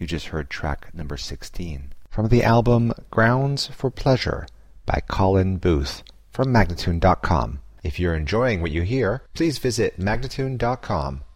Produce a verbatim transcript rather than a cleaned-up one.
just heard track number sixteen from the album Grounds for Pleasure by Colin Booth from Magnatune dot com. If you're enjoying what you hear, please visit Magnatune dot com